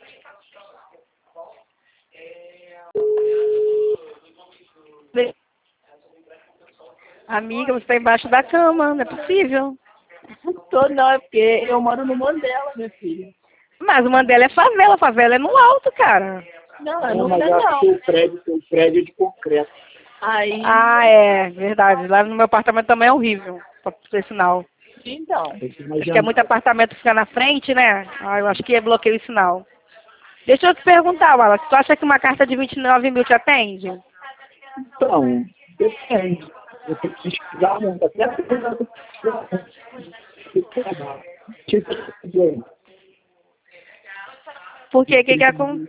Amiga, você está embaixo da cama, não é possível. Tô não, é porque eu moro no Mandela, minha filha. Mas o Mandela é favela, favela é no alto, cara. Não, eu Não, não mas sei eu acho não. que o prédio é de concreto. Aí, Ah, é, verdade. Lá no meu apartamento também é horrível, por sinal. então, Acho que é muito apartamento que fica na frente, né? Ah, eu acho que é bloqueio o sinal. Deixa eu te perguntar, Wallace, tu acha que uma carta de 29 mil te atende? Então, depende. Eu tenho que pesquisar muito. Até Porque o que que acontece?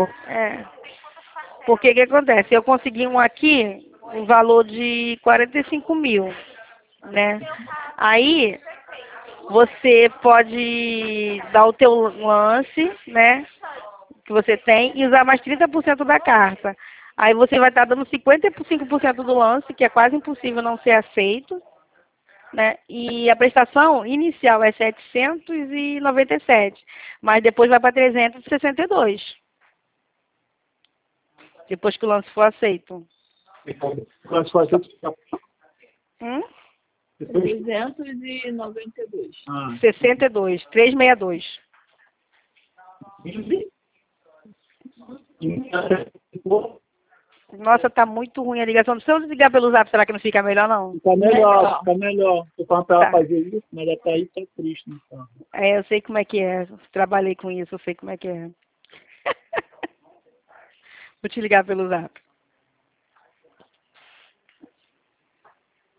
Porque que acontece? Eu consegui um aqui, um valor de 45 mil, né? Aí você pode dar o teu lance, né? Que você tem e usar mais 30% da carta. Aí você vai estar dando 55% do lance, que é quase impossível não ser aceito, né? E a prestação inicial é 797, mas depois vai para 362, depois que o lance for aceito. Hum? 392. 62, 362. Nossa, tá muito ruim a ligação. Se eu desligar pelo Zap, será que não fica melhor, não? Fica melhor, fica melhor. Eu falo pra ela Tá. fazer isso, mas até aí tá triste, então. É, eu sei como é que é. Trabalhei com isso, eu sei como é que é. Vou te ligar pelo Zap.